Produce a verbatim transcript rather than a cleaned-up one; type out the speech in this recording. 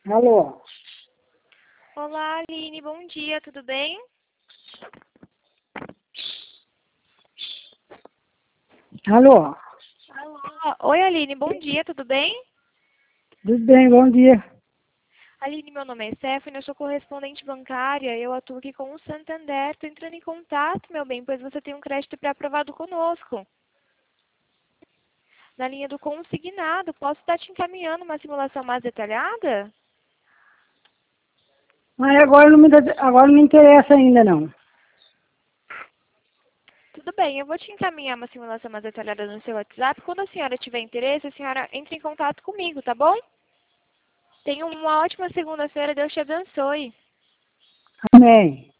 Alô? Olá, Aline, bom dia, tudo bem? Alô? Alô? Oi, Aline, bom dia, tudo bem? Tudo bem, bom dia. Aline, meu nome é Stephanie, eu sou correspondente bancária, eu atuo aqui com o Santander, estou entrando em contato, meu bem, pois você tem um crédito pré-aprovado conosco. Na linha do consignado, posso estar te encaminhando uma simulação mais detalhada? Mas agora não me, dá- agora não me interessa ainda, não. Tudo bem, eu vou te encaminhar uma simulação mais detalhada no seu WhatsApp. Quando a senhora tiver interesse, a senhora entra em contato comigo, tá bom? Tenha uma ótima segunda-feira, Deus te abençoe. Amém.